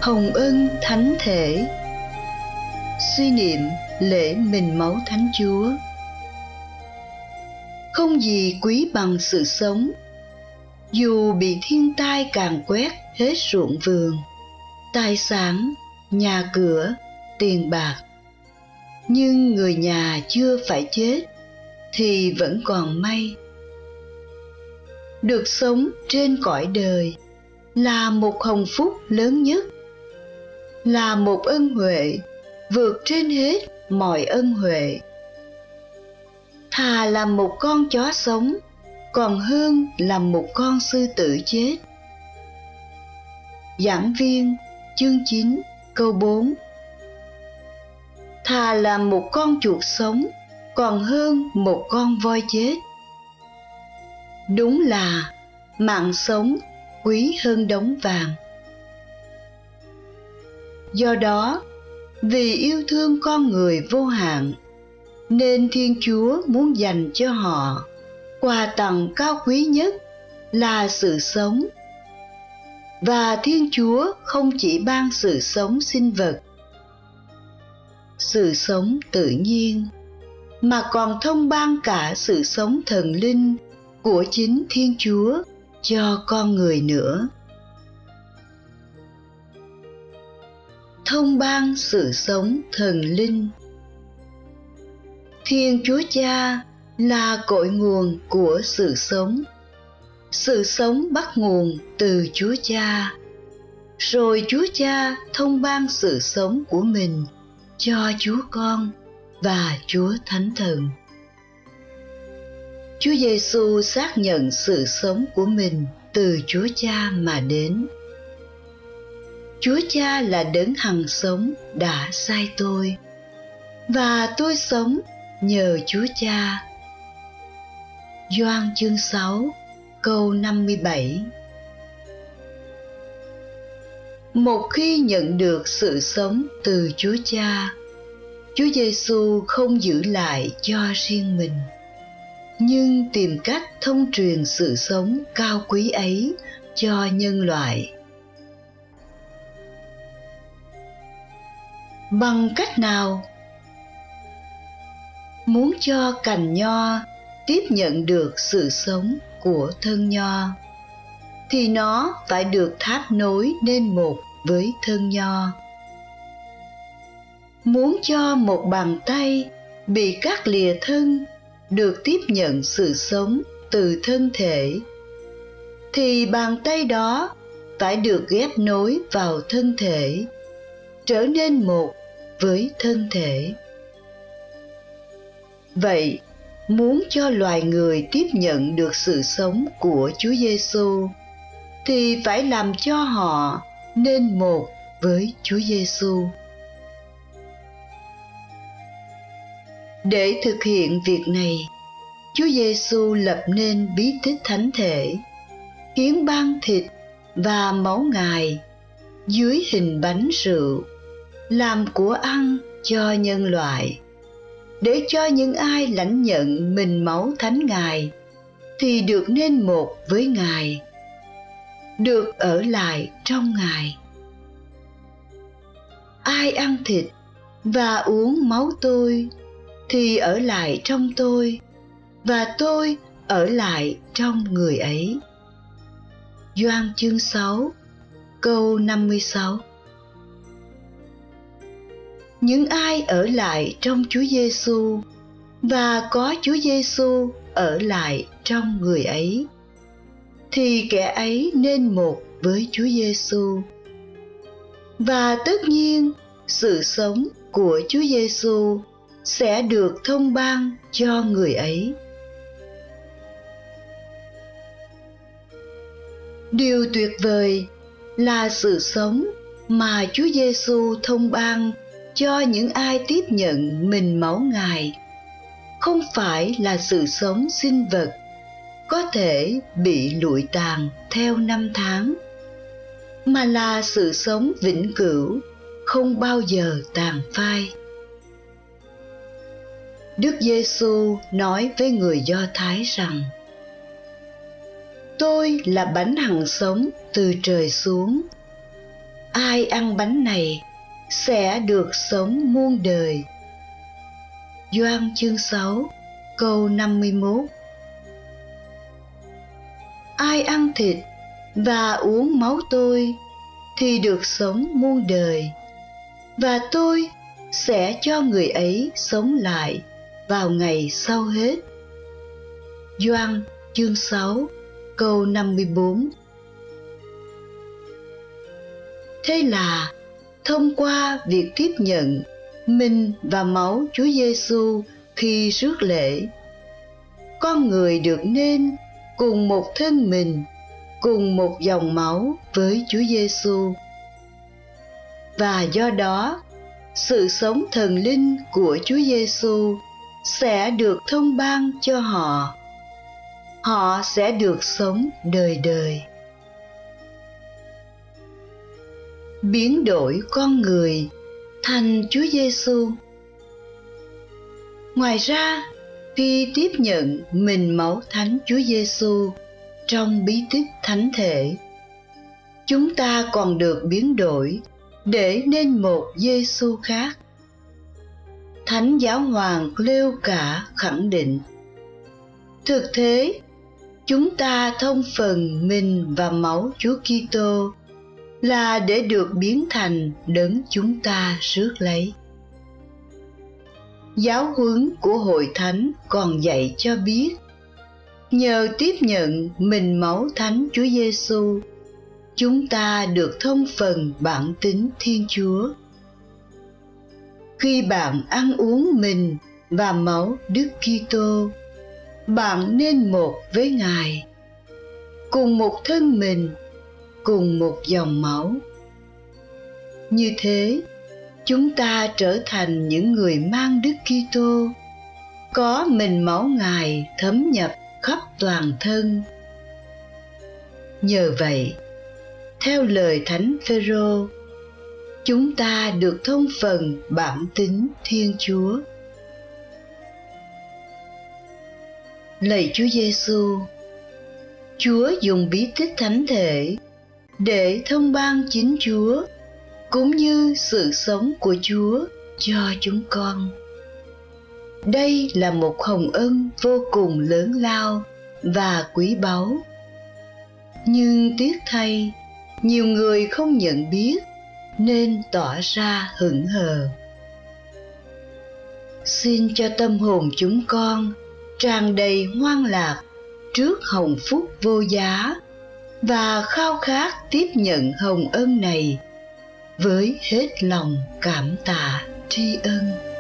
Hồng ân thánh thể. Suy niệm lễ mình máu Thánh Chúa. Không gì quý bằng sự sống. Dù bị thiên tai càn quét hết ruộng vườn, tài sản, nhà cửa, tiền bạc, nhưng người nhà chưa phải chết thì vẫn còn may. Được sống trên cõi đời là một hồng phúc lớn nhất, là một ân huệ vượt trên hết mọi ân huệ. Thà là một con chó sống còn hơn là một con sư tử chết. Giảng Viên chương 9 câu 4. Thà là một con chuột sống còn hơn một con voi chết. Đúng là mạng sống quý hơn đống vàng. Do đó, vì yêu thương con người vô hạn, nên Thiên Chúa muốn dành cho họ quà tặng cao quý nhất là sự sống. Và Thiên Chúa không chỉ ban sự sống sinh vật, sự sống tự nhiên, mà còn thông ban cả sự sống thần linh của chính Thiên Chúa cho con người nữa. Thông ban sự sống thần linh. Thiên Chúa Cha là cội nguồn của sự sống. Sự sống bắt nguồn từ Chúa Cha, rồi Chúa Cha thông ban sự sống của mình cho Chúa Con và Chúa Thánh Thần. Chúa Giêsu xác nhận sự sống của mình từ Chúa Cha mà đến. Chúa Cha là đấng hằng sống đã sai tôi, và tôi sống nhờ Chúa Cha. Gioan chương 6 câu 57. Một khi nhận được sự sống từ Chúa Cha, Chúa Giêsu không giữ lại cho riêng mình, nhưng tìm cách thông truyền sự sống cao quý ấy cho nhân loại. Bằng cách nào? Muốn cho cành nho tiếp nhận được sự sống của thân nho, thì nó phải được tháp nối nên một với thân nho. Muốn cho một bàn tay bị cắt lìa thân được tiếp nhận sự sống từ thân thể, thì bàn tay đó phải được ghép nối vào thân thể, trở nên một với thân thể. Vậy, muốn cho loài người tiếp nhận được sự sống của Chúa Giêsu, thì phải làm cho họ nên một với Chúa Giêsu. Để thực hiện việc này, Chúa Giêsu lập nên bí tích thánh thể, hiến ban thịt và máu Ngài dưới hình bánh rượu, làm của ăn cho nhân loại, để cho những ai lãnh nhận mình máu thánh Ngài thì được nên một với Ngài, được ở lại trong Ngài. Ai ăn thịt và uống máu tôi thì ở lại trong tôi, và tôi ở lại trong người ấy. Gioan chương 6 câu 56. Những ai ở lại trong Chúa Giêsu và có Chúa Giêsu ở lại trong người ấy, thì kẻ ấy nên một với Chúa Giêsu. Và tất nhiên, sự sống của Chúa Giêsu sẽ được thông ban cho người ấy. Điều tuyệt vời là sự sống mà Chúa Giêsu thông ban cho những ai tiếp nhận mình máu Ngài không phải là sự sống sinh vật có thể bị lụi tàn theo năm tháng, mà là sự sống vĩnh cửu không bao giờ tàn phai. Đức Giêsu nói với người Do Thái rằng: Tôi là bánh hằng sống từ trời xuống. ai ăn bánh này sẽ được sống muôn đời. Gioan chương 6 câu 51. Ai ăn thịt và uống máu tôi thì được sống muôn đời, và tôi sẽ cho người ấy sống lại vào ngày sau hết. Gioan chương 6 câu 54. Thế là thông qua việc tiếp nhận mình và máu Chúa Giêsu khi rước lễ, con người được nên cùng một thân mình, cùng một dòng máu với Chúa Giêsu. Và do đó, sự sống thần linh của Chúa Giêsu sẽ được thông ban cho họ. Họ sẽ được sống đời đời. Biến đổi con người thành Chúa Giêsu. Ngoài ra, khi tiếp nhận mình máu Thánh Chúa Giêsu trong bí tích thánh thể, chúng ta còn được biến đổi để nên một Giêsu khác. Thánh Giáo hoàng Cleo Cả khẳng định: thực thế, chúng ta thông phần mình và máu Chúa Kitô là để được biến thành đấng chúng ta rước lấy. Giáo huấn của Hội Thánh còn dạy cho biết, nhờ tiếp nhận mình máu Thánh Chúa Giêsu, chúng ta được thông phần bản tính Thiên Chúa. Khi bạn ăn uống mình và máu Đức Kitô, bạn nên một với Ngài, cùng một thân mình, cùng một dòng máu. Như thế, chúng ta trở thành những người mang Đức Kitô, có mình máu Ngài thấm nhập khắp toàn thân. Nhờ vậy, theo lời Thánh Phêrô, chúng ta được thông phần bản tính Thiên Chúa. Lạy Chúa Giêsu, Chúa dùng bí tích thánh thể để thông ban chính Chúa cũng như sự sống của Chúa cho chúng con. Đây là một hồng ân vô cùng lớn lao và quý báu. Nhưng tiếc thay, nhiều người không nhận biết nên tỏ ra hững hờ. Xin cho tâm hồn chúng con tràn đầy hoan lạc trước hồng phúc vô giá và khao khát tiếp nhận hồng ân này với hết lòng cảm tạ tri ân.